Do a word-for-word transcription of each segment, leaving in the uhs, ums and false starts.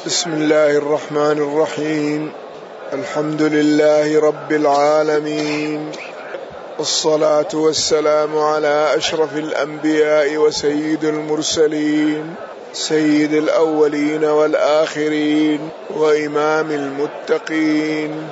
بسم الله الرحمن الرحيم. الحمد لله رب العالمين، والصلاة والسلام على أشرف الأنبياء وسيد المرسلين، سيد الأولين والآخرين، وإمام المتقين،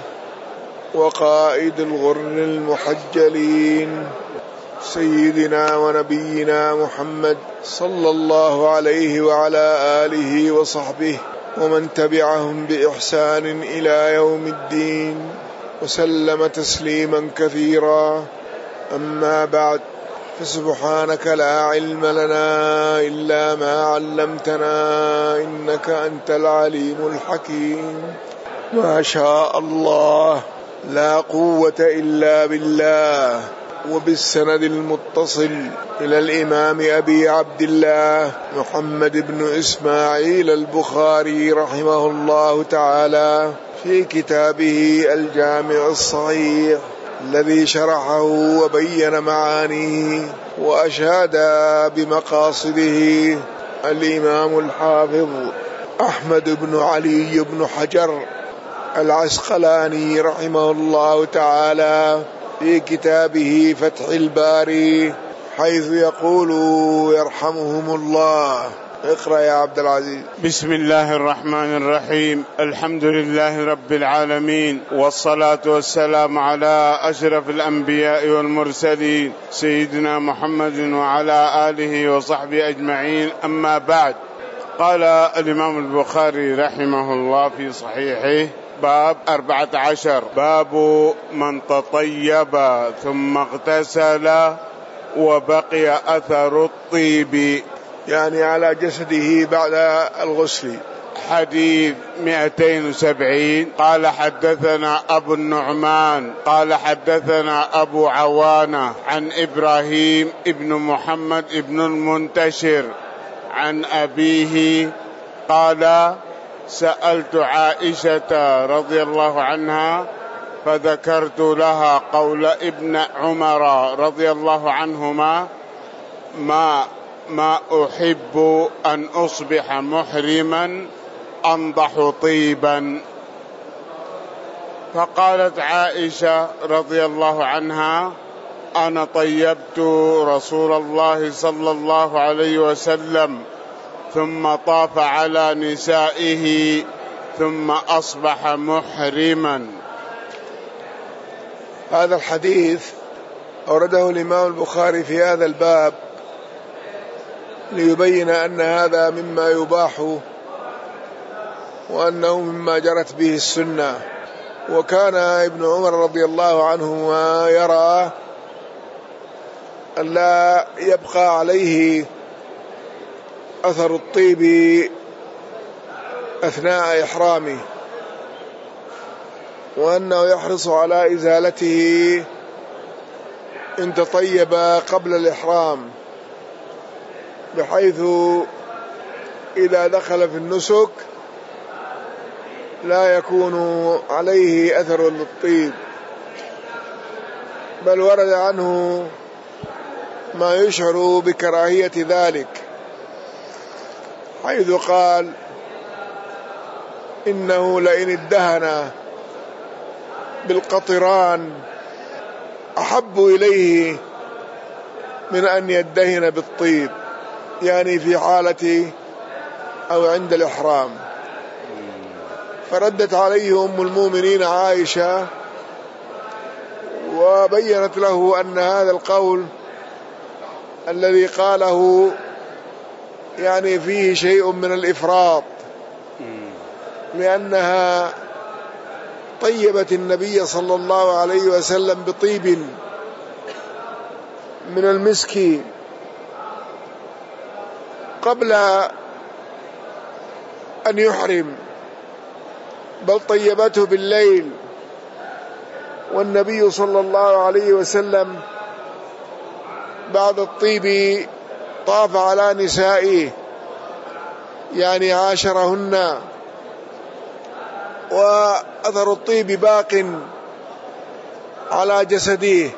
وقائد الغر المحجلين، سيدنا ونبينا محمد صلى الله عليه وعلى آله وصحبه ومن تبعهم بإحسان إلى يوم الدين، وسلم تسليما كثيرا. أما بعد، فسبحانك لا علم لنا إلا ما علمتنا إنك أنت العليم الحكيم. ما شاء الله، لا قوة إلا بالله. وبالسند المتصل إلى الإمام أبي عبد الله محمد بن إسماعيل البخاري رحمه الله تعالى في كتابه الجامع الصحيح الذي شرحه وبين معانيه وأشاد بمقاصده الإمام الحافظ أحمد بن علي بن حجر العسقلاني رحمه الله تعالى في كتابه فتح الباري، حيث يقول يرحمهم الله. اقرأ يا عبد العزيز. بسم الله الرحمن الرحيم. الحمد لله رب العالمين، والصلاة والسلام على أشرف الأنبياء والمرسلين سيدنا محمد وعلى آله وصحبه أجمعين. أما بعد، قال الإمام البخاري رحمه الله في صحيحه: باب أربعة عشر، باب من تطيب ثم اغتسل وبقي أثر الطيب، يعني على جسده بعد الغسل. حديث مئتين وسبعين. قال حدثنا أبو النعمان قال حدثنا أبو عوانة عن إبراهيم ابن محمد ابن المنتشر عن أبيه قال: سألت عائشة رضي الله عنها فذكرت لها قول ابن عمر رضي الله عنهما: ما ما أحب أن أصبح محرما أنضح طيبا. فقالت عائشة رضي الله عنها: أنا طيبت رسول الله صلى الله عليه وسلم ثم طاف على نسائه ثم أصبح محرما. هذا الحديث أورده الإمام البخاري في هذا الباب ليبين أن هذا مما يباح وأنه مما جرت به السنة. وكان ابن عمر رضي الله عنهما يرى أن لا يبقى عليه أثر الطيب أثناء إحرامه، وأنه يحرص على إزالته إن تطيب قبل الإحرام، بحيث إذا دخل في النسك لا يكون عليه أثر للطيب. بل ورد عنه ما يشعر بكراهية ذلك، حيث قال: إنه لئن ادهن بالقطران أحب إليه من أن يدهن بالطيب، يعني في حالة أو عند الإحرام. فردت عليه أم المؤمنين عائشة وبينت له أن هذا القول الذي قاله يعني فيه شيء من الإفراط، لأنها طيبت النبي صلى الله عليه وسلم بطيب من المسك قبل أن يحرم، بل طيبته بالليل، والنبي صلى الله عليه وسلم بعد الطيب طاف على نسائه، يعني عاشرهن، وأثر الطيب باق على جسده.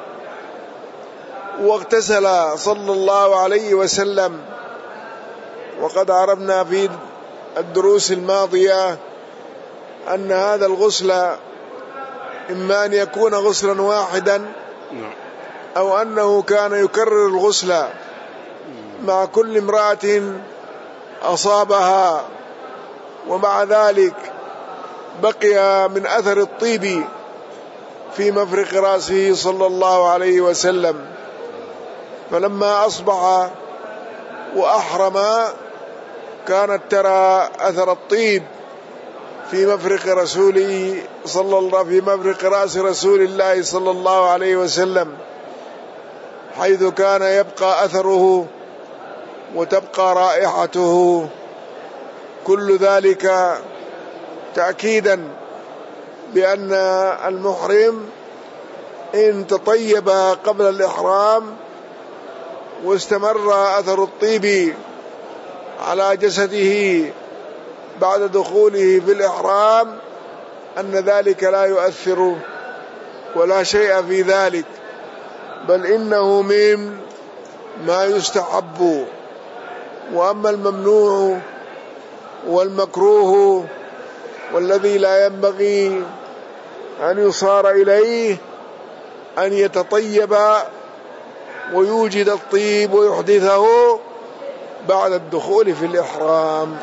واغتسل صلى الله عليه وسلم، وقد عرفنا في الدروس الماضية أن هذا الغسل إما أن يكون غسلا واحدا أو أنه كان يكرر الغسل مع كل امرأة أصابها، ومع ذلك بقي من أثر الطيب في مفرق رأسه صلى الله عليه وسلم، فلما أصبح وأحرم كانت ترى أثر الطيب في مفرق رسوله صلى الله في مفرق رأس رسول الله صلى الله عليه وسلم، حيث كان يبقى أثره وتبقى رائحته، كل ذلك تأكيدا بأن المحرم إن تطيب قبل الإحرام واستمر أثر الطيب على جسده بعد دخوله في الإحرام أن ذلك لا يؤثر ولا شيء في ذلك، بل إنه من ما يستحب. وأما الممنوع والمكروه والذي لا ينبغي أن يصار إليه أن يتطيب ويوجد الطيب ويحدثه بعد الدخول في الإحرام.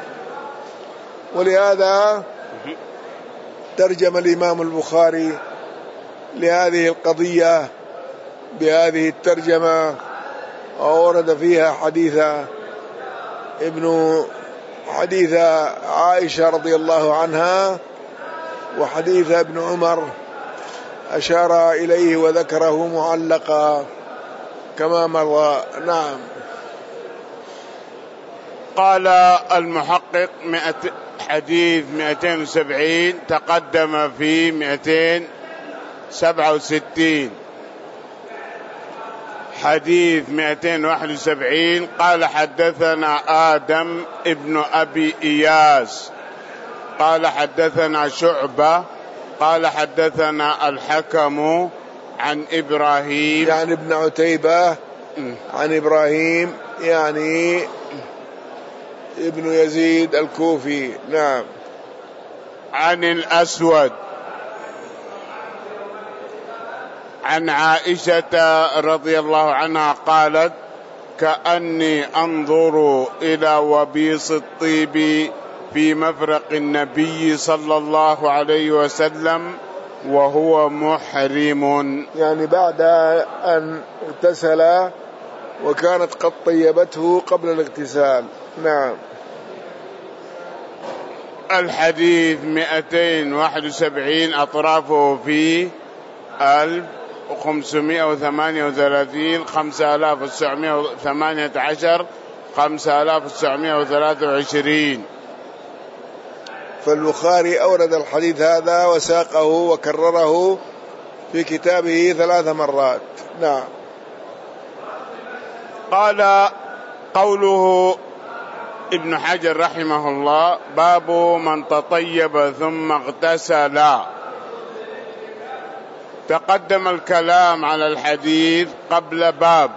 ولهذا ترجم الإمام البخاري لهذه القضية بهذه الترجمة، وورد فيها حديث ابن حديث عائشة رضي الله عنها وحديث ابن عمر أشار إليه وذكره معلقا كما مر. نعم. قال المحقق حديث مئتين وسبعين تقدم في مئتين وسبعة وستين. حديث مئتين وواحد وسبعين قال حدثنا آدم ابن أبي إياس قال حدثنا شعبة قال حدثنا الحكم عن إبراهيم يعني ابن عتيبة عن إبراهيم يعني ابن يزيد الكوفي. نعم. عن الأسود عن عائشة رضي الله عنها قالت كأني أنظر إلى وبيص الطيب في مفرق النبي صلى الله عليه وسلم وهو محرم، يعني بعد أن اغتسل وكانت قد طيبته قبل الاغتسال. نعم. الحديث مئتين وواحد وسبعين أطرافه في ألف وخمسمائة وثمانية وثلاثين خمسة آلاف وتسعمائة وثمانية عشر خمسة آلاف وتسعمائة وثلاثة وعشرين. فالبخاري أورد الحديث هذا وساقه وكرره في كتابه ثلاث مرات. نعم. قال قوله ابن حجر رحمه الله باب من تطيب ثم اغتسل. تقدم الكلام على الحديث قبل باب،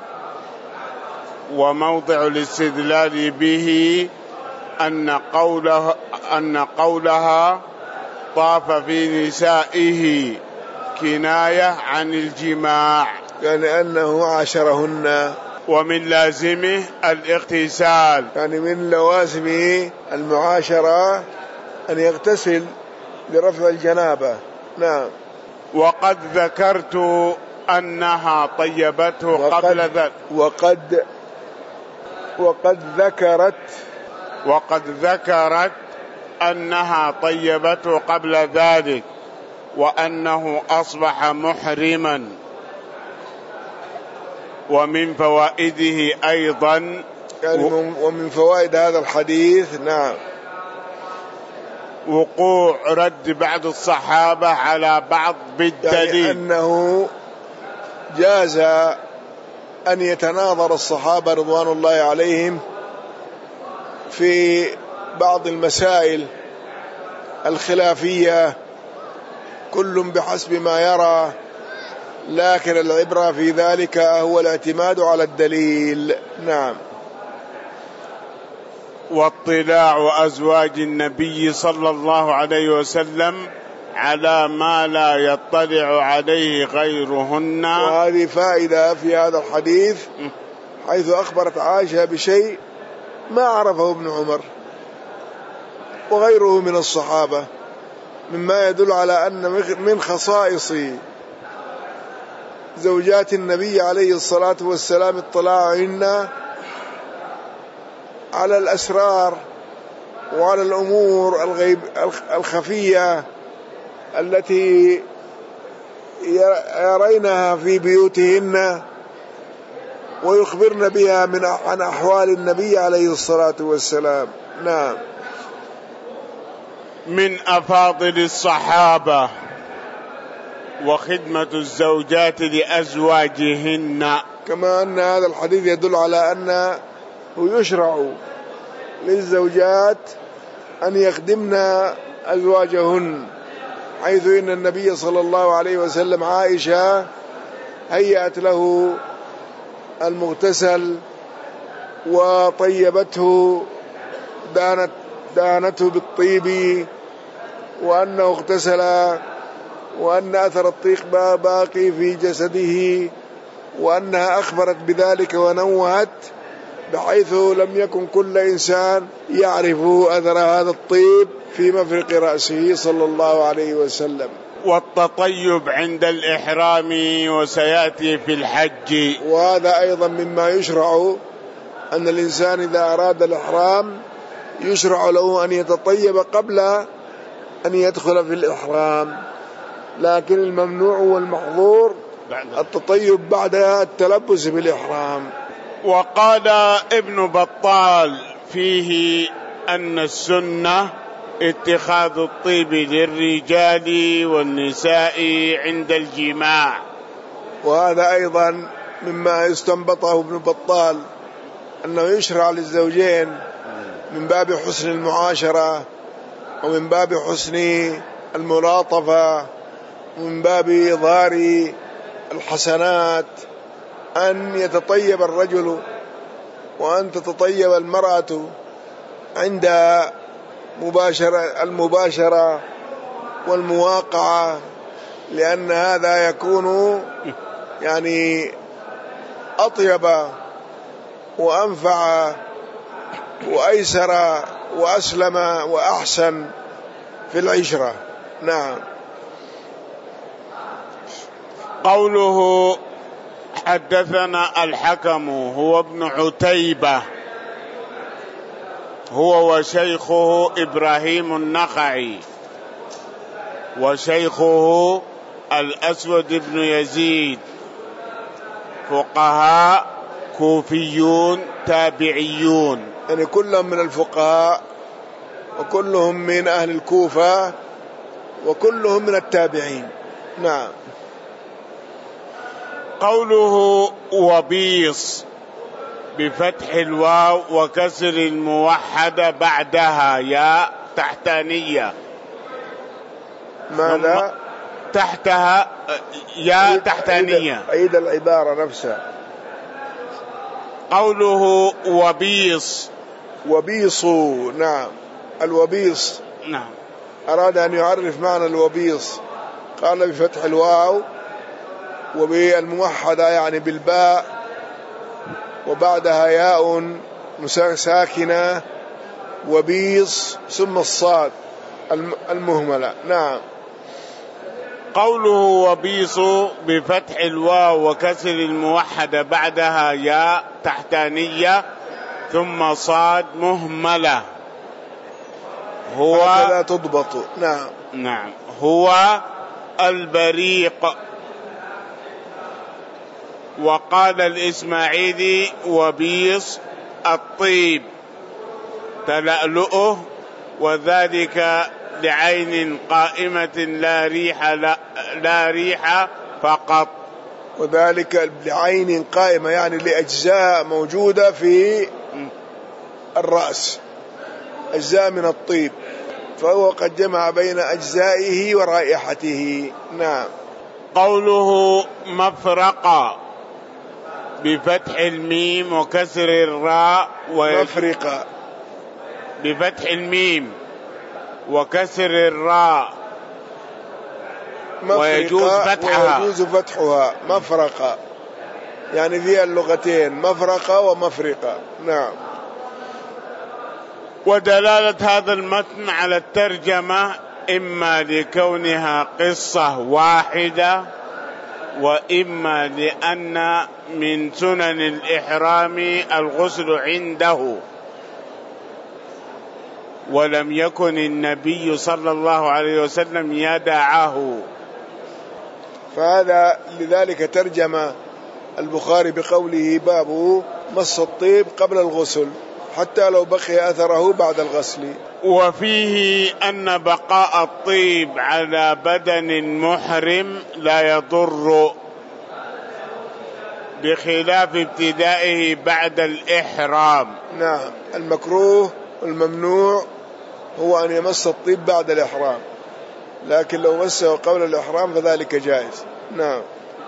وموضع الاستدلال به أن قوله أن قولها طاف في نسائه كناية عن الجماع، يعني أنه عاشرهن، ومن لازمه الاغتسال، يعني من لوازمه المعاشرة أن يغتسل لرفع الجنابة. نعم. وقد ذكرت أنها طيبته قبل ذلك وقد وقد ذكرت وقد ذكرت أنها طيبته قبل ذلك وأنه أصبح محرما. ومن فوائده أيضا، يعني ومن فوائد هذا الحديث نعم وقوع رد بعض الصحابة على بعض بالدليل، يعني أنه جاز أن يتناظر الصحابة رضوان الله عليهم في بعض المسائل الخلافية كل بحسب ما يرى، لكن العبرة في ذلك هو الاعتماد على الدليل. نعم. واطلاع أزواج النبي صلى الله عليه وسلم على ما لا يطلع عليه غيرهن. وهذه فائدة في هذا الحديث، حيث أخبرت عائشة بشيء ما عرفه ابن عمر وغيره من الصحابة، مما يدل على أن من خصائص زوجات النبي عليه الصلاة والسلام اطلاعهن على الأسرار وعلى الأمور الغيب الخفية التي يرينها في بيوتهن ويخبرن بها من عن أحوال النبي عليه الصلاة والسلام. نعم. من أفاضل الصحابة وخدمة الزوجات لأزواجهن. كما أن هذا الحديث يدل على أنه يشرع للزوجات أن يخدمن أزواجهن، حيث إن النبي صلى الله عليه وسلم عائشة هيأت له المغتسل وطيبته، دانت دانته بالطيب، وأنه اغتسل وأن أثر الطيب باقي في جسده، وأنها أخبرت بذلك ونوهت، بحيث لم يكن كل إنسان يعرف أثر هذا الطيب في مفرق رأسه صلى الله عليه وسلم. والتطيب عند الإحرام وسيأتي في الحج. وهذا أيضا مما يشرع، أن الإنسان إذا أراد الإحرام يشرع له أن يتطيب قبل أن يدخل في الإحرام، لكن الممنوع والمحظور التطيب بعد التلبس بالإحرام. وقال ابن بطال فيه أن السنة اتخاذ الطيب للرجال والنساء عند الجماع. وهذا أيضا مما يستنبطه ابن بطال، أنه يشرع للزوجين من باب حسن المعاشرة ومن باب حسن الملاطفة ومن باب إظهار الحسنات أن يتطيب الرجل وأن تتطيب المرأة عند مباشرة المباشرة والمواقعة، لأن هذا يكون يعني أطيب وأنفع وأيسر وأسلم وأحسن في العشرة. نعم. قوله حدثنا الحكم هو ابن عتيبة، هو وشيخه إبراهيم النخعي، وشيخه الأسود بن يزيد، فقهاء كوفيون تابعيون، يعني كلهم من الفقهاء وكلهم من أهل الكوفة وكلهم من التابعين. نعم. قوله وبيص بفتح الواو وكسر الموحدة بعدها ياء تحتانية. ماذا؟ تحتها ياء تحتانية. أيد العبارة نفسها. قوله وبيص. وبيص. نعم. الوبيص. نعم. أراد أن يعرف معنى الوبيص، قال بفتح الواو وبالموحدة يعني بالباء وبعدها ياء ساكنة وبيص ثم الصاد المهملة. نعم. قوله وبيص بفتح الواو وكسر الموحدة بعدها ياء تحتانية ثم صاد مهملة، هو هكذا تضبط. نعم. نعم. هو البريق. وقال الإسماعيلي وبيص الطيب تلألؤه، وذلك لعين قائمة لا ريح لا, لا ريح فقط. وذلك لعين قائمة يعني لأجزاء موجودة في الرأس، أجزاء من الطيب، فهو قد جمع بين أجزائه ورائحته. نعم. قوله مفرقة بفتح الميم وكسر الراء مفرقة. بفتح الميم وكسر الراء ويجوز فتحها ويجوز فتحها مفرقة، يعني فيها اللغتين مفرقة ومفرقة. نعم. ودلالة هذا المتن على الترجمة إما لكونها قصة واحدة، وإما لأن من سنن الإحرام الغسل عنده، ولم يكن النبي صلى الله عليه وسلم يدعه، فهذا لذلك ترجم البخاري بقوله باب مص الطيب قبل الغسل حتى لو بقي أثره بعد الغسل. وفيه أن بقاء الطيب على بدن محرم لا يضر، بخلاف ابتدائه بعد الإحرام. نعم، المكروه والممنوع هو أن يمس الطيب بعد الإحرام، لكن لو مسه قبل الإحرام فذلك جائز. نعم.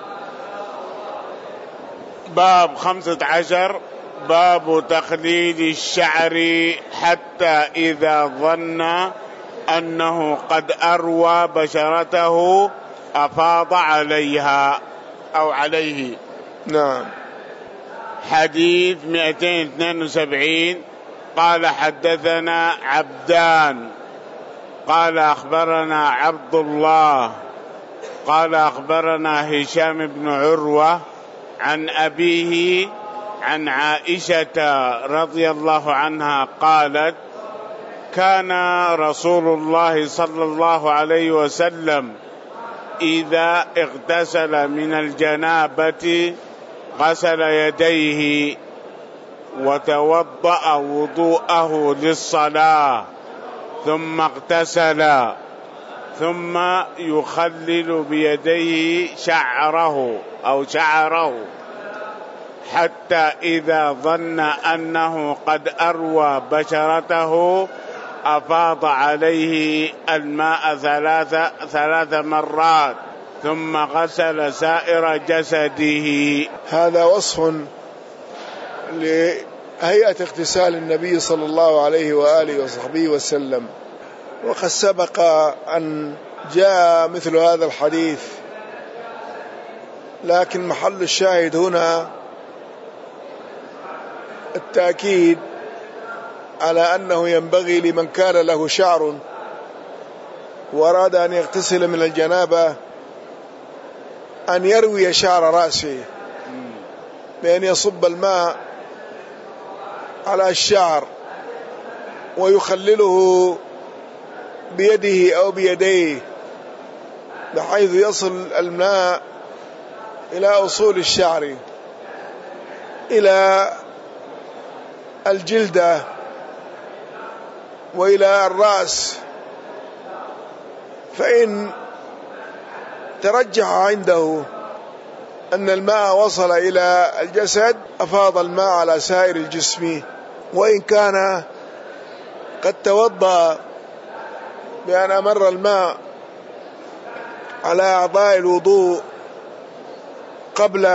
باب خمسة عشر، باب تخليل الشعر حتى إذا ظن أنه قد أروى بشرته أفاض عليها أو عليه. نعم. حديث مئتين واثنين وسبعين. قال حدثنا عبدان قال أخبرنا عبد الله قال أخبرنا هشام بن عروة عن أبيه عن عائشة رضي الله عنها قالت: كان رسول الله صلى الله عليه وسلم إذا اغتسل من الجنابة غسل يديه وتوضأ وضوءه للصلاة ثم اغتسل، ثم يخلل بيديه شعره أو شعره حتى إذا ظن أنه قد أروى بشرته أفاض عليه الماء ثلاث ثلاث مرات ثم غسل سائر جسده. هذا وصف لهيئة اغتسال النبي صلى الله عليه وآله وصحبه وسلم، وقد سبق أن جاء مثل هذا الحديث، لكن محل الشاهد هنا التأكيد على أنه ينبغي لمن كان له شعر وأراد أن يغتسل من الجنابة أن يروي شعر رأسه بأن يصب الماء على الشعر ويخلله بيده أو بيديه بحيث يصل الماء إلى أصول الشعر إلى الجلدة وإلى الرأس، فإن ترجح عنده أن الماء وصل إلى الجسد أفاض الماء على سائر الجسم، وإن كان قد توضأ بأن أمر الماء على أعضاء الوضوء قبل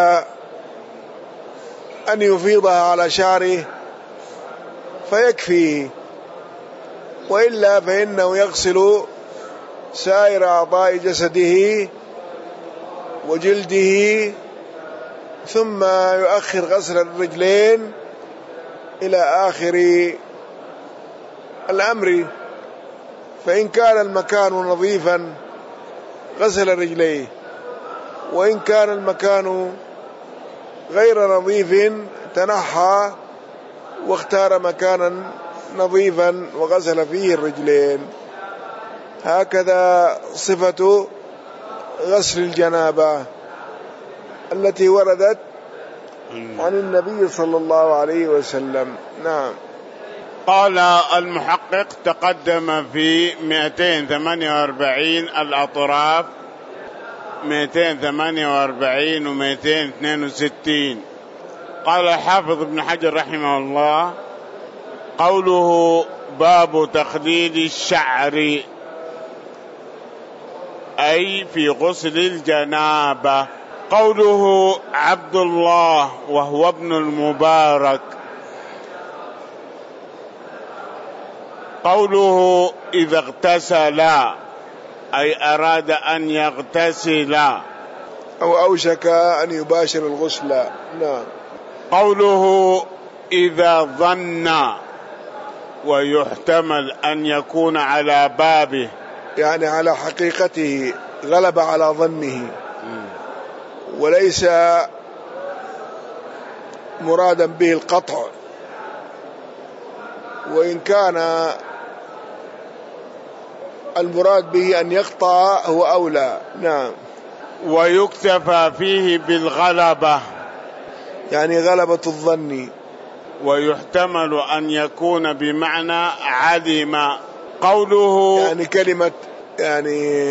أن يفيضها على شعره فيكفيه، وإلا فإنه يغسل سائر أعضاء جسده وجلده، ثم يؤخر غسل الرجلين إلى آخر الأمر، فإن كان المكان نظيفا غسل رجليه، وإن كان المكان غير نظيف تنحى واختار مكانا نظيفا وغسل فيه الرجلين. هكذا صفة غسل الجنابة التي وردت عن النبي صلى الله عليه وسلم. نعم. قال المحقق: تقدم في مئتين وثمانية وأربعين الأطراف، مئتين وثمانية وأربعين و مئتين واثنين وستين. قال الحافظ ابن حجر رحمه الله: قوله باب تخليل الشعر أي في غسل الجنابة. قوله عبد الله وهو ابن المبارك قوله إذا اغتسل أي أراد أن يغتسل أو أوشك أن يباشر الغسل. نعم. قوله إذا ظن ويحتمل أن يكون على بابه، يعني على حقيقته، غلب على ظنه وليس مرادا به القطع، وإن كان المراد به أن يقطع هو أولى. نعم. ويكتفى فيه بالغلبة، يعني غلبة الظن. ويحتمل أن يكون بمعنى علم. قوله يعني كلمة يعني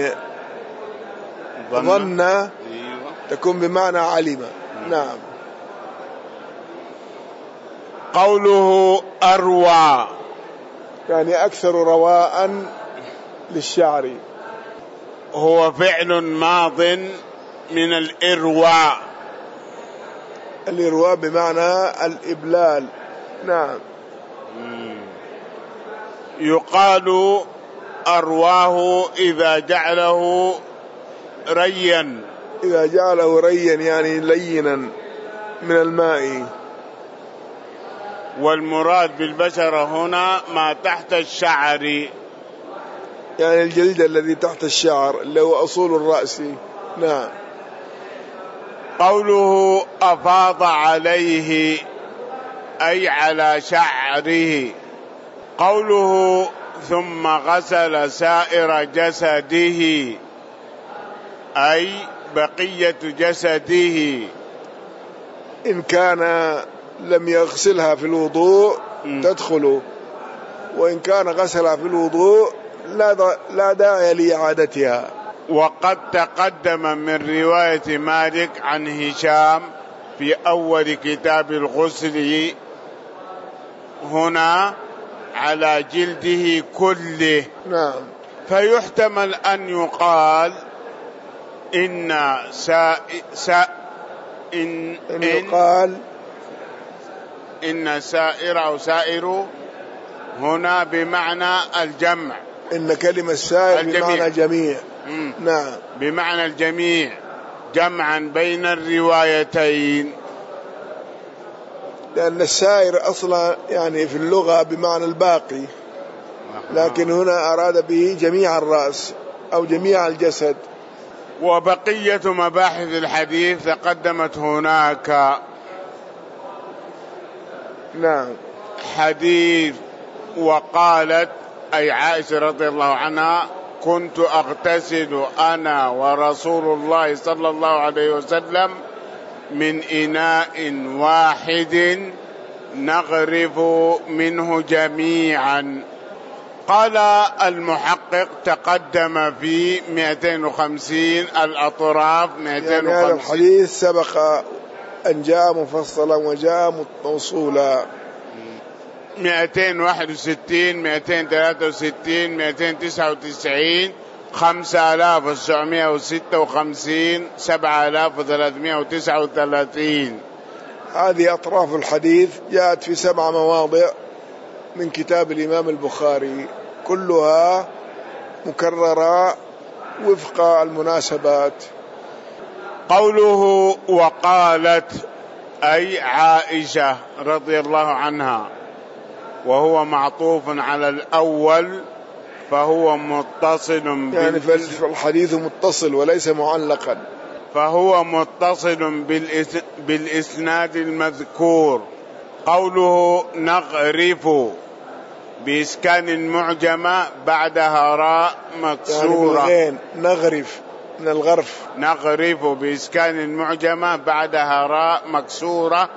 ظن تكون بمعنى علم. نعم. قوله أروى يعني أكثر رواء للشعر. هو فعل ماض من الإرواء. الإرواء بمعنى الإبلال. نعم. يقال أرواه إذا جعله ريا، إذا جعله ريا يعني لينا من الماء. والمراد بالبشرة هنا ما تحت الشعر، يعني الجلد الذي تحت الشعر اللي هو أصول الرأس. نعم. قوله أفاض عليه أي على شعره. قوله ثم غسل سائر جسده أي بقية جسده، إن كان لم يغسلها في الوضوء تدخل، وإن كان غسلها في الوضوء لا داعي لإعادتها. وقد تقدم من رواية مالك عن هشام في أول كتاب الغسل هنا على جلده كله. نعم. فيحتمل أن يقال إن سا سا إن, إن يقال إن سائر أو سائر هنا بمعنى الجمع، إن كلمة سائر بمعنى جميع. مم. نعم. بمعنى الجميع جمعا بين الروايتين، لأن السائر أصلا يعني في اللغة بمعنى الباقي، لكن هنا أراد به جميع الرأس أو جميع الجسد. وبقية مباحث الحديث تقدمت هناك. نعم. حديث وقالت أي عائشة رضي الله عنها كنت أغتسل أنا ورسول الله صلى الله عليه وسلم من إناء واحد نغرف منه جميعا. قال المحقق تقدم في مئتين وخمسين الأطراف مئتين وخمسين. يعني هذا الحديث سبق أن جاء مفصلا وجاء موصولا. مئتين وواحد وستين مئتين وثلاثة وستين مئتين وتسعة وتسعين خمسة آلاف وتسعمائة وستة وخمسين سبعة آلاف وثلاثمائة وتسعة وثلاثين. هذه أطراف الحديث جاءت في سبع مواضع من كتاب الإمام البخاري، كلها مكررة وفق المناسبات. قوله وقالت أي عائشة رضي الله عنها، وهو معطوف على الأول فهو متصل يعني فالحديث متصل وليس معلقا، فهو متصل بالإسناد المذكور. قوله نغرف بإسكان المعجمة بعدها راء مكسورة، يعني نغرف من الغرف، نغرف بإسكان المعجمة بعدها راء مكسورة.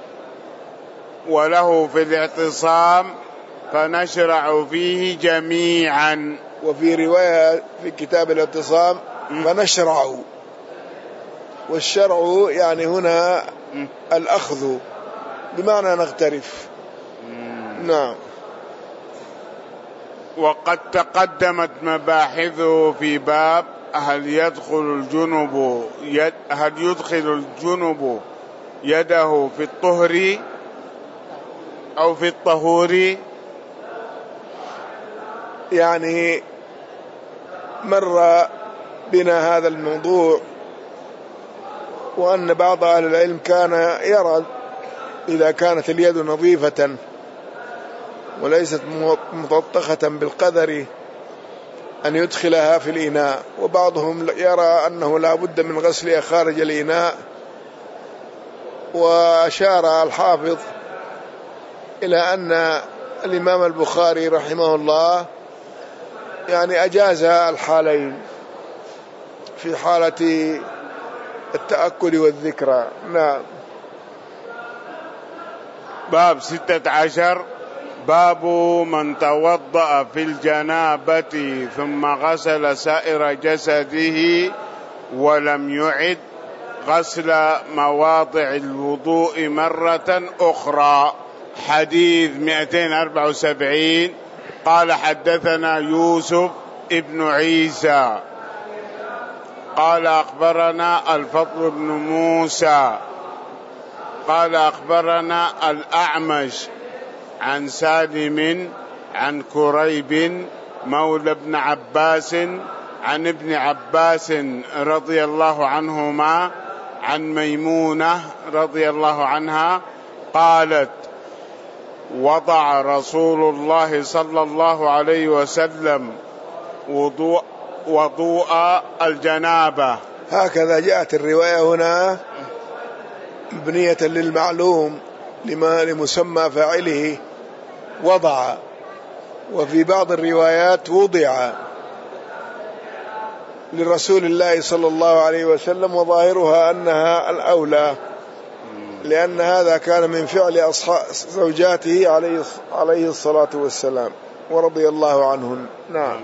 وله في الاعتصام فنشرع فيه جميعا. وفي رواية في كتاب الاعتصام فنشرع، والشرع يعني هنا الأخذ بمعنى نغترف. نعم. وقد تقدمت مباحثه في باب هل يدخل الجنب يد هل يدخل الجنب يده في الطهر أو في الطهور. يعني مر بنا هذا الموضوع، وأن بعض أهل العلم كان يرى إذا كانت اليد نظيفة وليست مططخة بالقدر أن يدخلها في الإناء، وبعضهم يرى أنه لا بد من غسلها خارج الإناء. وأشار الحافظ إلى أن الإمام البخاري رحمه الله يعني أجاز الحالين في حالة التأكد والذكرى. نعم. باب ستة عشر باب من توضأ في الجنابة ثم غسل سائر جسده ولم يعد غسل مواضع الوضوء مرة أخرى. حديث مئتين وأربعة وسبعين قال حدثنا يوسف ابن عيسى قال أخبرنا الفضل بن موسى قال أخبرنا الأعمش عن سالم عن كريب مولى ابن عباس عن ابن عباس رضي الله عنهما عن ميمونة رضي الله عنها قالت وضع رسول الله صلى الله عليه وسلم وضوء وضوء الجنابة. هكذا جاءت الرواية هنا مبنية للمعلوم لما لمسمى فاعله وضع، وفي بعض الروايات وضع لرسول الله صلى الله عليه وسلم، وظاهرها أنها الأولى لأن هذا كان من فعل أصحاب زوجاته عليه عليه الصلاة والسلام ورضي الله عنهن. نعم.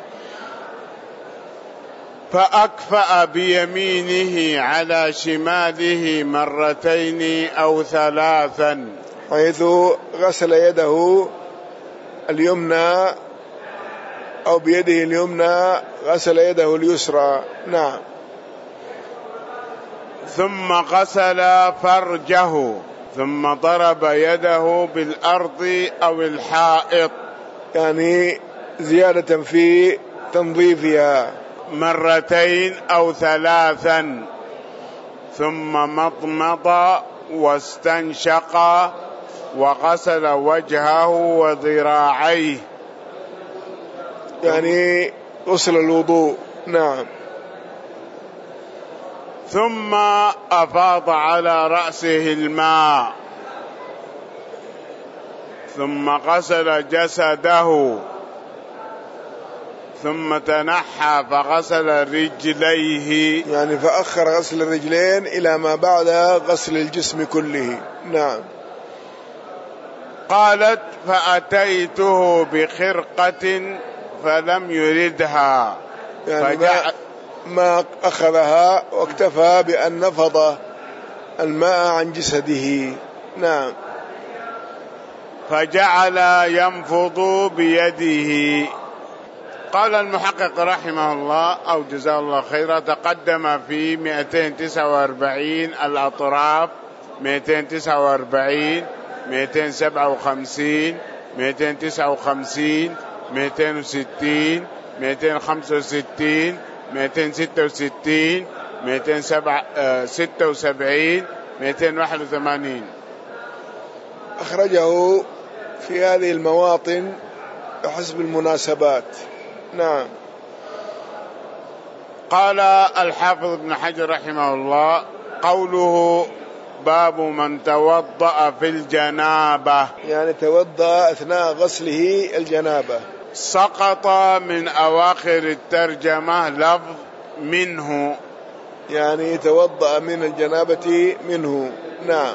فأكفأ بيمينه على شماله مرتين أو ثلاثا، حيث غسل يده اليمنى أو بيده اليمنى غسل يده اليسرى. نعم. ثم غسل فرجه ثم ضرب يده بالأرض أو الحائط، يعني زيادة في تنظيفها، مرتين أو ثلاثا، ثم مضمض واستنشق وغسل وجهه وذراعيه، يعني غسل الوضوء. نعم. ثم أفاض على رأسه الماء ثم غسل جسده ثم تنحى فغسل رجليه، يعني فأخر غسل الرجلين إلى ما بعد غسل الجسم كله. نعم. قالت فأتيته بخرقة فلم يردها، يعني ما, ما أخذها واكتفى بأن نفض الماء عن جسده. نعم. فجعل ينفض بيده. قال المحقق رحمه الله أو جزاه الله خيرا تقدم في مئتين وتسعة وأربعين الأطراف، مئتين وتسعة وأربعين، مئتين وسبعة وخمسين، مئتين وتسعة وخمسين، مئتين وستين، مئتين وخمسة وستين، مئتين وستة وستين، مئتين وستة وسبعين، مئتين وواحد وثمانين. أخرجه في هذه المواطن بحسب المناسبات. نعم. قال الحافظ ابن حجر رحمه الله قوله باب من توضأ في الجنابة، يعني توضأ أثناء غسله الجنابة. سقط من أواخر الترجمة لفظ منه، يعني توضأ من الجنابة منه. نعم.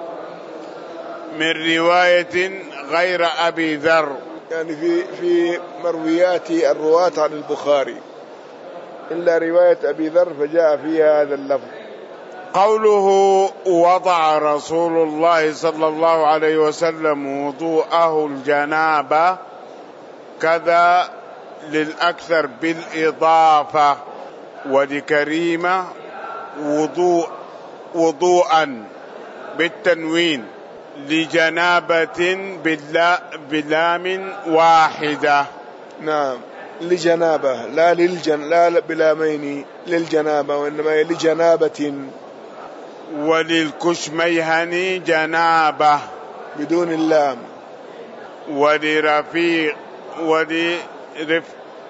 من رواية غير أبي ذر، يعني في في مرويات الرواة عن البخاري إلا رواية أبي ذر فجاء فيها هذا اللفظ. قوله وضع رسول الله صلى الله عليه وسلم وضوءه الجنابة كذا للأكثر بالإضافة، ولكريمة وضوء وضوءا بالتنوين، لجنابة بلام واحدة. نعم لجنابة، لا للجن لا بلامين للجنابة، وإنما لجنابة. وللكشميهني جنابة بدون اللام. ولرفيق ولرف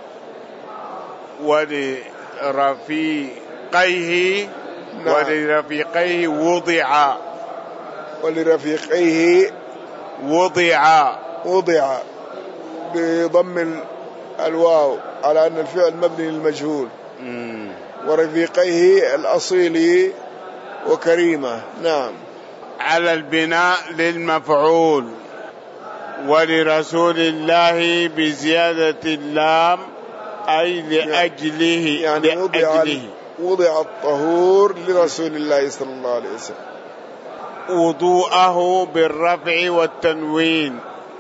ولرفيقيه نعم. ولرفيقيه وضع ولرفيقيه وضع وضع بضم الواو على أن الفعل مبني للمجهول. مم. ورفيقيه الأصيل وكريمة. نعم. على البناء للمفعول. ولرسول الله بزيادة اللام أي لأجله، يعني وضع, لأجله. وضع الطهور لرسول الله صلى الله عليه وسلم. وضوءه بالرفع والتنوين.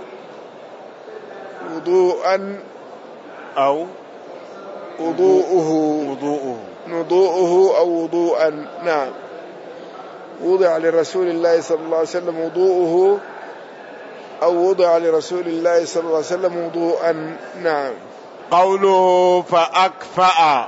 وضوءا أو وضوءه وضوءه وضوءه أو وضوءا. نعم. وضع لرسول الله صلى الله عليه وسلم وضوءه أو وضع لرسول الله صلى الله عليه وسلم وضوءا. نعم. قوله فأكفأ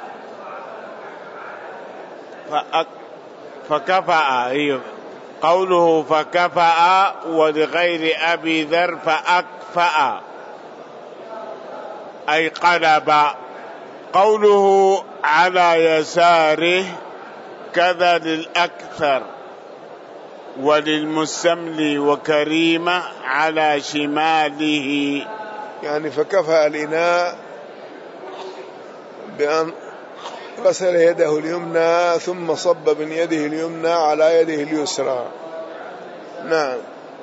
فأك فكفأ أيوه. قوله فكفأ ولغير أبي ذر فأكفأ أي قلب. قوله على يساره كذا للأكثر. وللمستملي وكريمة على شماله. يعني فكفأ الإناء بأن غسل يده اليمنى ثم صب من يده اليمنى على يده اليسرى. نعم.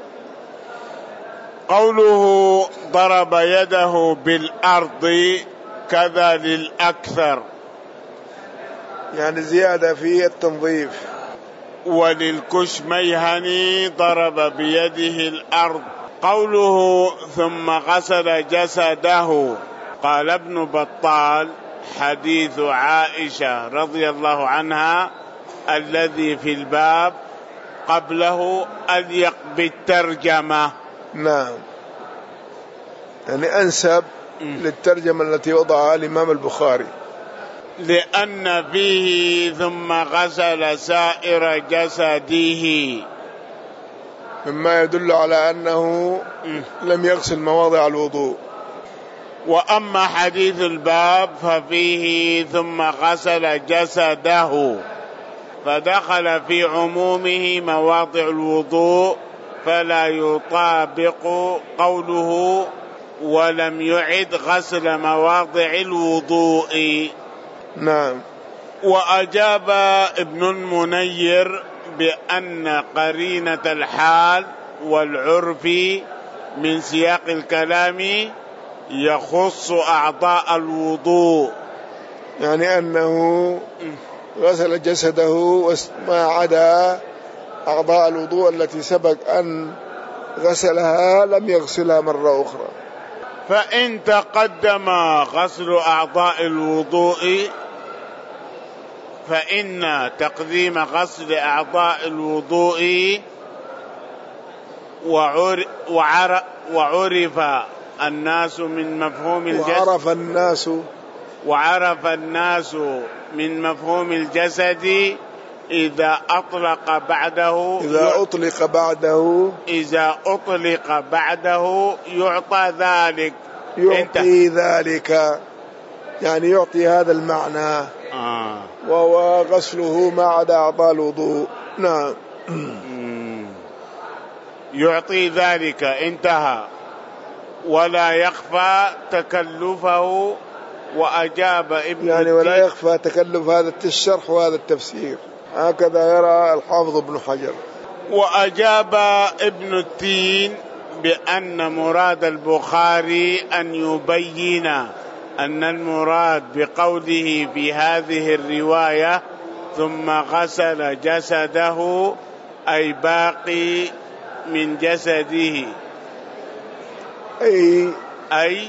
قوله ضرب يده بالأرض كذا للأكثر، يعني زيادة في التنظيف. وللكشميهني ضرب بيده الأرض. قوله ثم غسل جسده. قال ابن بطال حديث عائشة رضي الله عنها الذي في الباب قبله أليق بالترجمة. نعم. يعني أنسب للترجمة التي وضعها الإمام البخاري، لأن فيه ثم غسل سائر جسده مما يدل على أنه لم يغسل مواضع الوضوء. وأما حديث الباب ففيه ثم غسل جسده، فدخل في عمومه مواضع الوضوء، فلا يطابق قوله ولم يعد غسل مواضع الوضوء. نعم. وأجاب ابن المنير بأن قرينة الحال والعرف من سياق الكلام يخص أعضاء الوضوء، يعني أنه غسل جسده وما عدا أعضاء الوضوء التي سبق أن غسلها لم يغسلها مرة أخرى. فإن تقدم غسل أعضاء الوضوء فإن تقديم غسل أعضاء الوضوء وعرف الناس من مفهوم الجسد وعرف الناس وعرف الناس من مفهوم الجسد إذا أطلق بعده إذا أطلق بعده إذا أطلق بعده يعطى ذلك يعطي ذلك، يعني يعطي هذا المعنى. آه. وهو غسله ما عدا أعضاء الوضوء. نعم. يعطي ذلك انتهى. ولا يخفى تكلفه. وأجاب ابن يعني ولا يخفى تكلف هذا الشرح وهذا التفسير، هكذا يرى الحافظ ابن حجر. وأجاب ابن التين بأن مراد البخاري أن يبين أن المراد بقوله في هذه الرواية ثم غسل جسده أي باقي من جسده، أي أي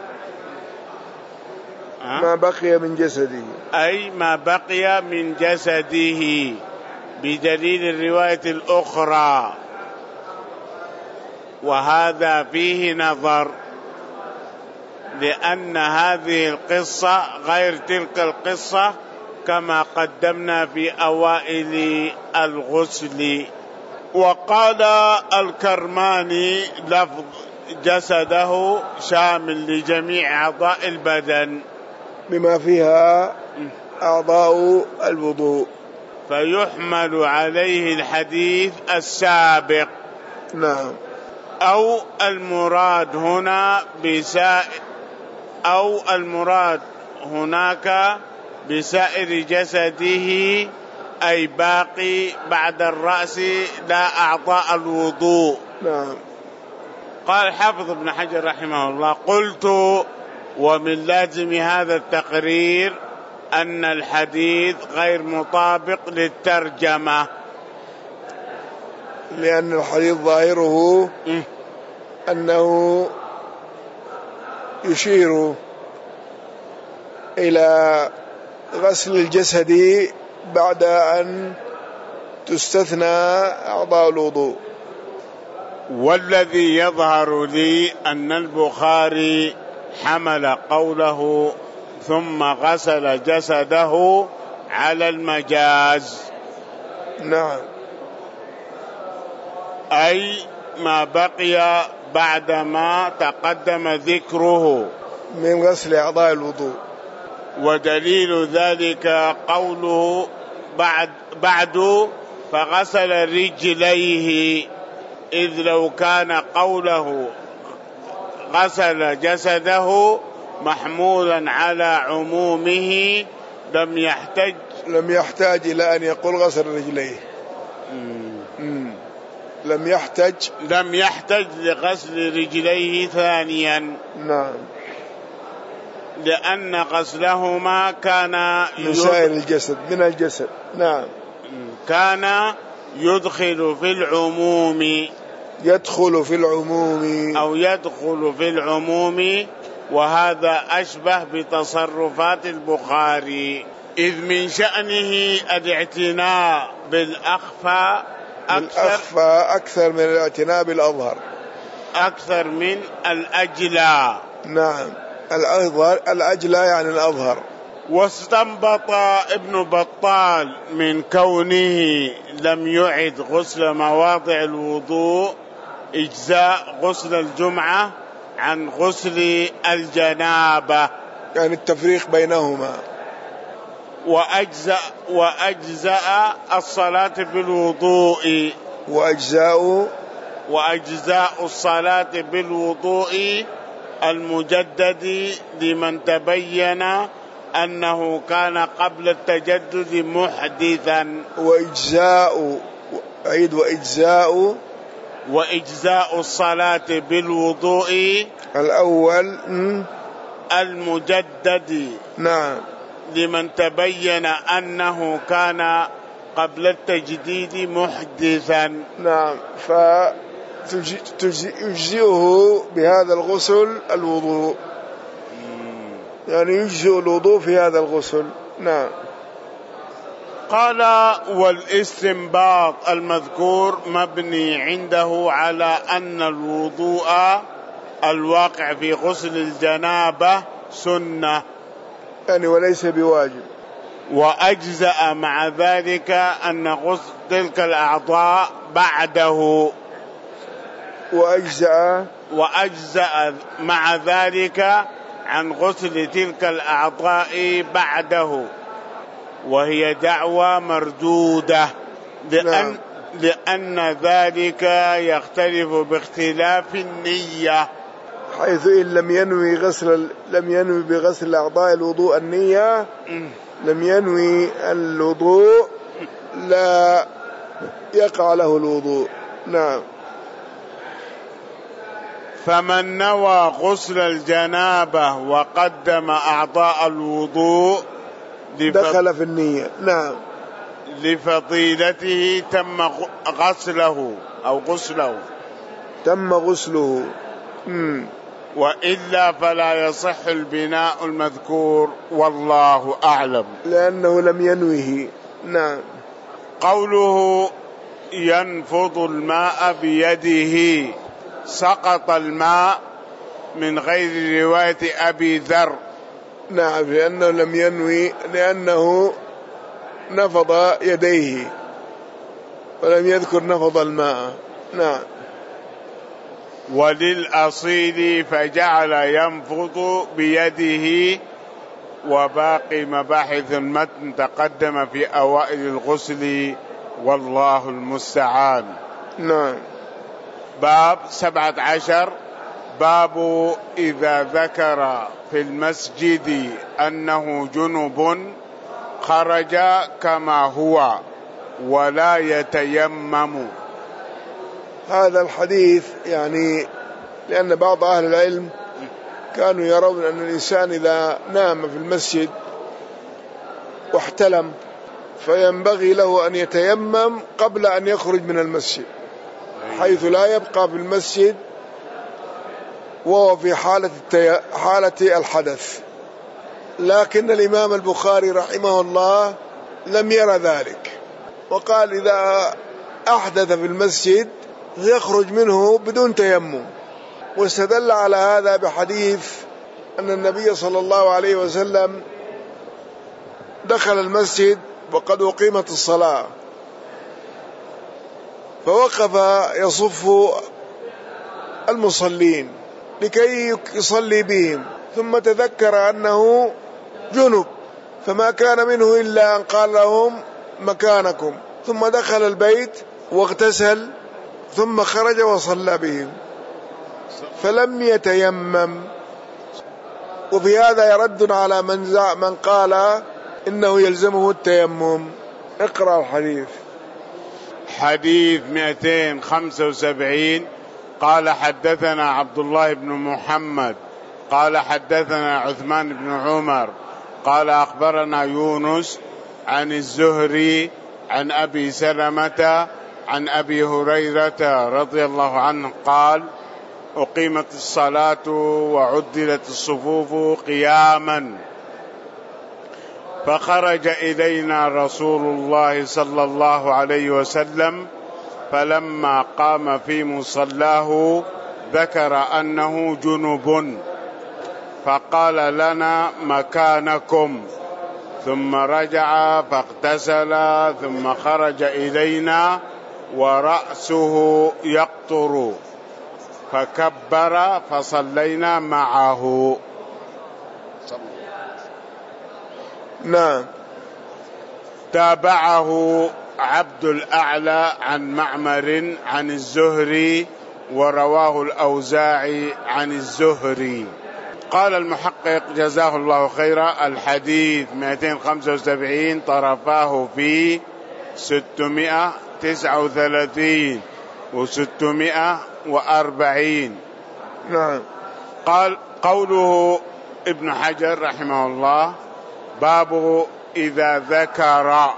ما بقي من جسده، أي ما بقي من جسده، بدليل الرواية الأخرى. وهذا فيه نظر، لأن هذه القصة غير تلك القصة كما قدمنا في أوائل الغسل. وقال الكرماني لفظ جسده شامل لجميع أعضاء البدن بما فيها أعضاء الوضوء، فيحمل عليه الحديث السابق. نعم. أو المراد هنا بسائر أو المراد هناك بسائر جسده أي باقي بعد الرأس لا أعضاء الوضوء. نعم. قال الحافظ ابن حجر رحمه الله: قلت ومن لازم هذا التقرير أن الحديث غير مطابق للترجمة، لأن الحديث ظاهره أنه يشير إلى غسل الجسد بعد أن تستثنى أعضاء الوضوء. والذي يظهر لي أن البخاري حمل قوله ثم غسل جسده على المجاز. نعم. أي ما بقي بعدما تقدم ذكره من غسل أعضاء الوضوء. ودليل ذلك قوله بعد بعد فغسل رجليه، إذ لو كان قوله غسل جسده محمولا على عمومه لم يحتاج لم يحتاج إلى أن يقول غسل رجليه. مم. لم يحتاج لم يحتاج لغسل رجليه ثانيا. نعم. لأن غسلهما كان من سائر الجسد من الجسد. نعم. كان يدخل في العموم يدخل في العموم أو يدخل في العموم وهذا أشبه بتصرفات البخاري، إذ من شأنه الاعتناء بالأخفى أكثر, أكثر من الاعتناء بالأظهر، أكثر من الأجلى. نعم. الأظهر الأجلى يعني الأظهر. واستنبط ابن بطال من كونه لم يعد غسل مواضع الوضوء إجزاء غسل الجمعة عن غسل الجنابة، يعني التفريق بينهما. وأجزأ, وأجزاء الصلاة بالوضوء وأجزاء وأجزاء الصلاة بالوضوء المجدد لمن تبين أنه كان قبل التجدد محدثا. وإجزاء عيد وإجزاء وإجزاء الصلاة بالوضوء الأول المجدد، نعم، لمن تبين أنه كان قبل التجديد محدثا. نعم. فتجزئه بهذا الغسل الوضوء، يعني يجزئ الوضوء في هذا الغسل. نعم. قال: والاستنباط المذكور مبني عنده على أن الوضوء الواقع في غسل الجنابة سنة، يعني وليس بواجب. وأجزأ مع ذلك أن غسل تلك الأعضاء بعده، وأجزأ وأجزأ مع ذلك عن غسل تلك الأعضاء بعده، وهي دعوى مردودة، لأن, نعم. لأن ذلك يختلف باختلاف النية، حيث إن لم ينوي غسل لم ينوي بغسل أعضاء الوضوء النية لم ينوي الوضوء لا يقع له الوضوء. نعم. فمن نوى غسل الجنابة وقدم أعضاء الوضوء دخل في النية. نعم. لفضيلته تم غسله أو غسله تم غسله. مم. وإلا فلا يصح البناء المذكور، والله أعلم، لأنه لم ينويه. نعم. قوله ينفض الماء بيده، سقط الماء من غير رواية أبي ذر. نعم، لأنه لم ينوي، لأنه نفض يديه ولم يذكر نفض الماء. نعم. وللأصيل فجعل ينفض بيده. وباقي مباحث المتن تقدم في أوائل الغسل، والله المستعان. نعم. باب سبعة عشر، باب إذا ذكر في المسجد أنه جنب خرج كما هو ولا يتيمم. هذا الحديث يعني لأن بعض أهل العلم كانوا يرون أن الإنسان إذا نام في المسجد واحتلم فينبغي له أن يتيمم قبل أن يخرج من المسجد، حيث لا يبقى في المسجد وهو في حالة حالة الحدث. لكن الإمام البخاري رحمه الله لم يرى ذلك، وقال إذا أحدث في المسجد يخرج منه بدون تيمم، واستدل على هذا بحديث أن النبي صلى الله عليه وسلم دخل المسجد وقد أقيمت الصلاة فوقف يصف المصلين لكي يصلي بهم، ثم تذكر أنه جنب فما كان منه إلا أن قال لهم مكانكم، ثم دخل البيت واغتسل ثم خرج وصلى بهم فلم يتيمم. وفي هذا يرد على من من قال إنه يلزمه التيمم. اقرأ الحديث. حديث مئتين وخمسة وسبعين. قال حدثنا عبد الله بن محمد قال حدثنا عثمان بن عمر قال أخبرنا يونس عن الزهري عن أبي سلمة عن أبي هريرة رضي الله عنه قال أقيمت الصلاة وعدلت الصفوف قياما، فخرج إلينا رسول الله صلى الله عليه وسلم، فلما قام في مصلاه ذكر أنه جنب، فقال لنا مكانكم، ثم رجع فاغتسل ثم خرج إلينا ورأسه يقطر، فكبر فصلينا معه. نعم. تابعه عبد الأعلى عن معمر عن الزهري، ورواه الأوزاعي عن الزهري. قال المحقق جزاه الله خيرا: الحديث مئتين وخمسة وسبعين طرفاه في ستمائة وتسعة وثلاثين وستمائة وأربعين. نعم. قال قوله ابن حجر رحمه الله: باب إذا ذكر،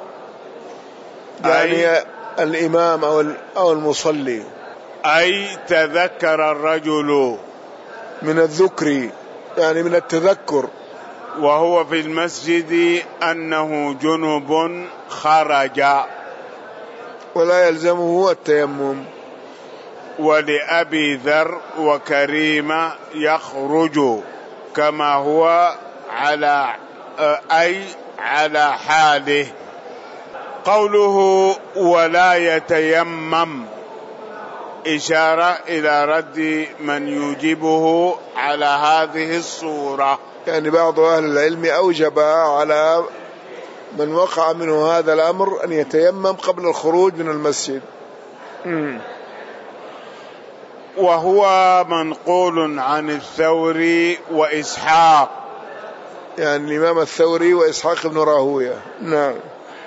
يعني الإمام أو المصلي، أي تذكر الرجل من الذكر يعني من التذكر، وهو في المسجد أنه جنب خرج ولا يلزمه التيمم. ولأبي ذر وكريم يخرج كما هو على أي على حاله. قوله ولا يتيمم إشارة إلى رد من يوجبه على هذه الصورة، يعني بعض أهل العلم أوجب على من وقع منه هذا الأمر أن يتيمم قبل الخروج من المسجد. م. وهو منقول عن الثوري وإسحاق، يعني الإمام الثوري وإسحاق بن راهوية. نعم.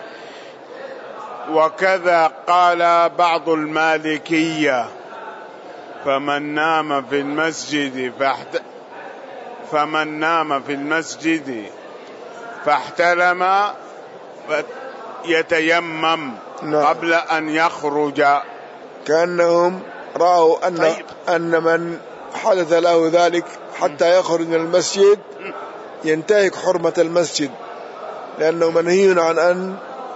وكذا قال بعض المالكية: فمن نام في المسجد فاحت... فمن نام في المسجد فاحتلم يتيمم نعم. قبل أن يخرج، كأنهم رأوا أن طيب. أن من حدث له ذلك حتى يخرج من المسجد ينتهك حرمة المسجد، لأنه منهي عن أن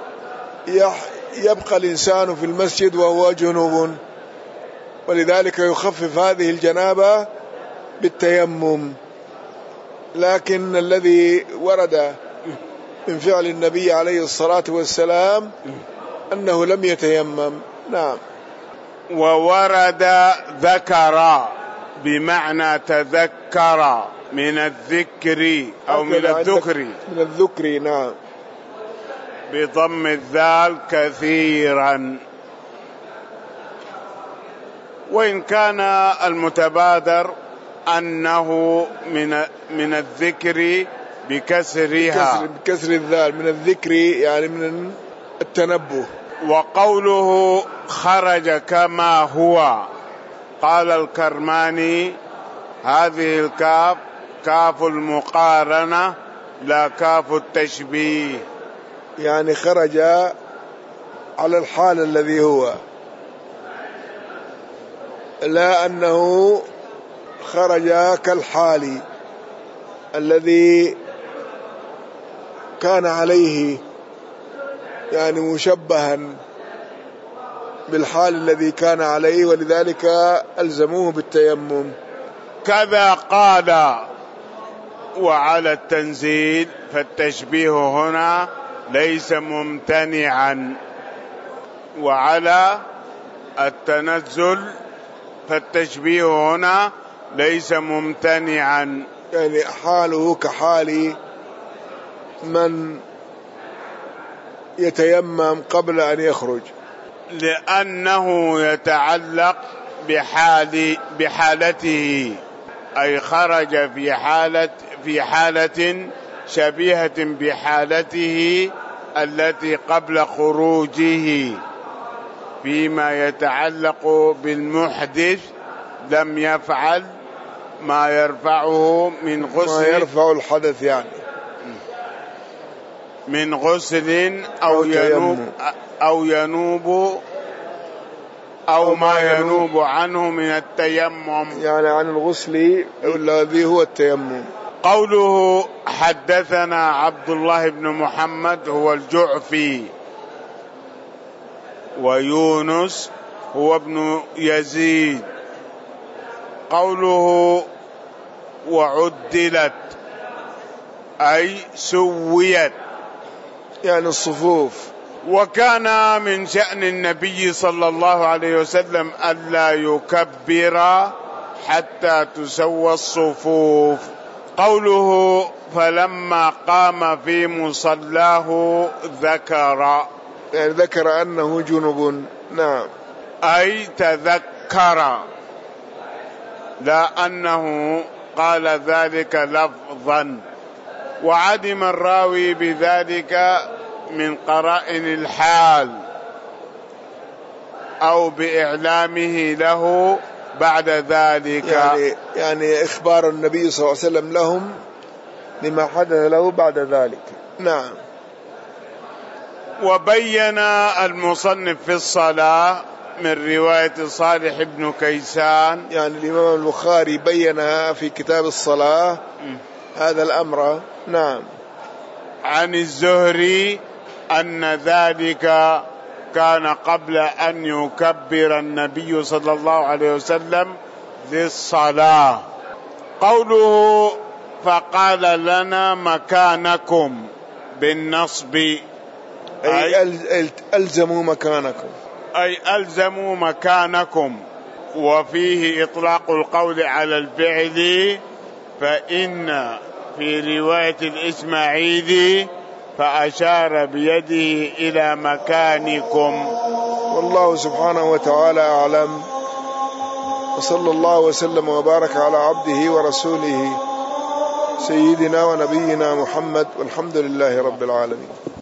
يبقى الإنسان في المسجد وهو جنوب، ولذلك يخفف هذه الجنابة بالتيمم، لكن الذي ورد من فعل النبي عليه الصلاة والسلام أنه لم يتيمم. نعم. وورد ذكر بمعنى تذكر من الذكر أو من الذكر من الذكر نعم، بضم الذال كثيرا. وإن كان المتبادر أنه من من الذكر بكسرها، بكسر الذال، من الذكر يعني من التنبه. وقوله خرج كما هو، قال الكرماني هذه الكاف كاف المقارنة لا كاف التشبيه، يعني خرج على الحال الذي هو، لا أنه خرج كالحال الذي كان عليه، يعني مشبها بالحال الذي كان عليه، ولذلك ألزموه بالتيمم. كذا قال وعلى التنزيل، فالتشبيه هنا ليس ممتنعا، وعلى التنزل فالتشبيه هنا ليس ممتنعا، يعني حاله كحال من يتيمم قبل أن يخرج، لأنه يتعلق بحال بحالته، أي خرج في حالة في حالة شبيهة بحالته التي قبل خروجه. فيما يتعلق بالمحدث لم يفعل ما يرفعه من غسل، ما يرفع الحدث يعني من غسل أو ينوب أو ينوب أو ما ينوب عنه من التيمم، يعني عن الغسل الذي هو التيمم. قوله حدثنا عبد الله بن محمد هو الجعفي، ويونس هو ابن يزيد. قوله وعدلت أي سويت، يعني الصفوف. وكان من شأن النبي صلى الله عليه وسلم ألا يكبر حتى تسوى الصفوف. قوله فلما قام في مصلاه ذكر، يعني ذكر أنه جنب. نعم. أي تذكر، لا أنه قال ذلك لفظا. وعدم الراوي بذلك من قرائن الحال أو بإعلامه له بعد ذلك، يعني, يعني إخبار النبي صلى الله عليه وسلم لهم لما حدث له بعد ذلك. نعم. وبين المصنف في الصلاة من رواية صالح بن كيسان، يعني الإمام البخاري بينها في كتاب الصلاة هذا الأمر. نعم. عن الزهري أن ذلك كان قبل أن يكبر النبي صلى الله عليه وسلم للصلاة. قوله فقال لنا مكانكم بالنصب، أي ألزموا مكانكم، أي ألزموا مكانكم. وفيه إطلاق القول على الفعل، فإن في رواية الإسماعيلي فأشار بيده إلى مكانكم. والله سبحانه وتعالى أعلم، وصلى الله وسلم وبارك على عبده ورسوله سيدنا ونبينا محمد، والحمد لله رب العالمين.